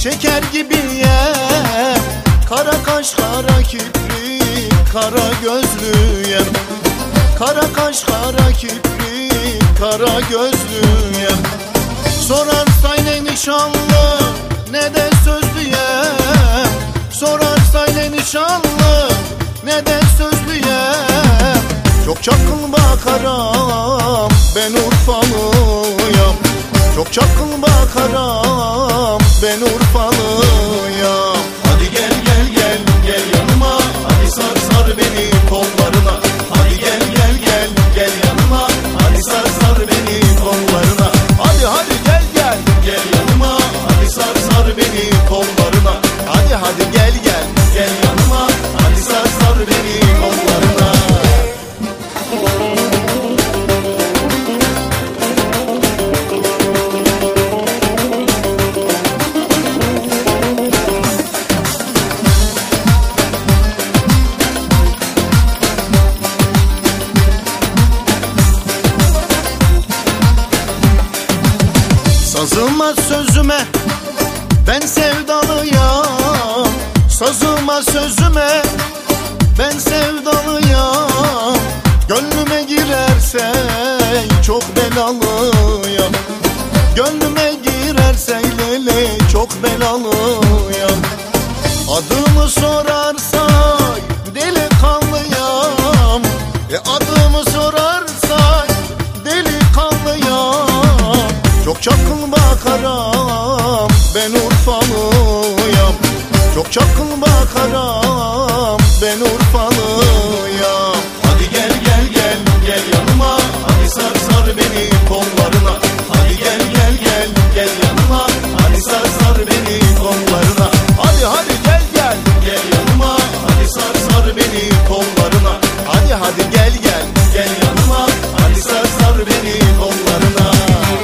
şeker gibi ye. Kara kaş kara kiprik kara gözlüyem. Kara kaş kara kiprik kara gözlüyem. Sorarsa ne nişanlı ne de sözlüyem. Sorarsa ne nişanlı ne de sözlüyem. Çok çakıl bakaram ben Urfalıyam. Çok çakıl bakaram ben Urfalıyam. Hadi gel gel gel gel yanıma, hadi sar sar beni kollarına. Hadi gel gel gel gel yanıma, hadi sar sar beni kollarına. Hadi hadi gel gel gel yanıma, hadi sar sar beni kollarına. Hadi hadi gel gel gel yanıma, hadi sar sar beni kollarına. Sazıma sözüme ben sevdalıyam. Sazıma sözüme ben sevdalıyam. Gönlüme girerse çok belalıyam. Gönlüme girerse lele çok belalıyam. Adımı sorarsak delikanlıyam. Adımı sorarsak delikanlıyam. Çok çakıl bakaram ben Urfalıyam. Çok çakıl bakaram ben Urfalıyam. Hadi gel gel gel gel yanıma, hadi sar sar beni kollarına. Hadi gel gel gel gel yanıma, hadi sar sar beni kollarına. Hadi hadi gel gel gel yanıma, hadi sar sar beni kollarına. Hadi hadi gel gel gel yanıma, hadi sar sar beni kollarına.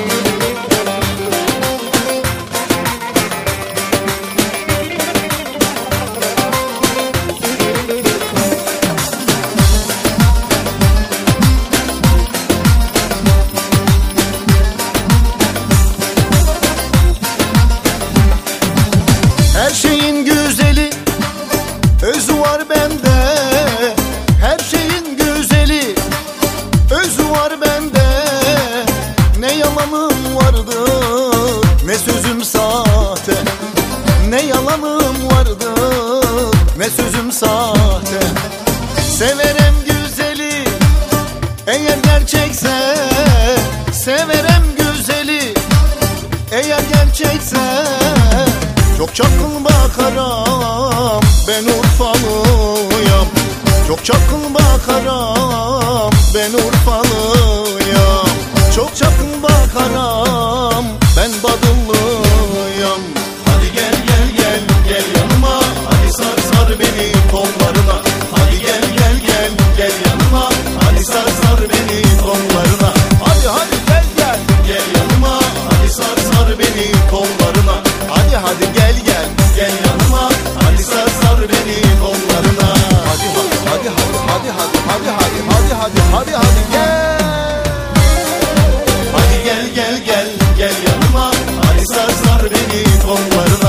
Her şeyin güzeli özü var bende. Her şeyin güzeli özü var bende. Ne yalanım vardı ne sözüm sahte. Ne yalanım vardı ne sözüm sahte. Severem güzeli eğer gerçekse. Severem güzeli eğer gerçekse. Çok çakıl bakaram ben Urfalıyam. Çok çakıl bakaram ben Urfalıyam. Çok çakıl bakaram ben Badımlıyam. Hadi gel gel gel gel yanıma, hadi sar sar beni kollarına. Hadi gel gel gel gel yanıma, hadi sar sar beni kollarına. Hadi hadi gel gel gel yanıma, hadi sar sar beni kollarına. Hadi hadi gel gel gel yanıma, hadi sar sar beni kollarına. Hadi hadi hadi hadi hadi hadi hadi hadi hadi hadi gel. Hadi gel gel gel gel yanıma, hadi sar sar beni kollarına.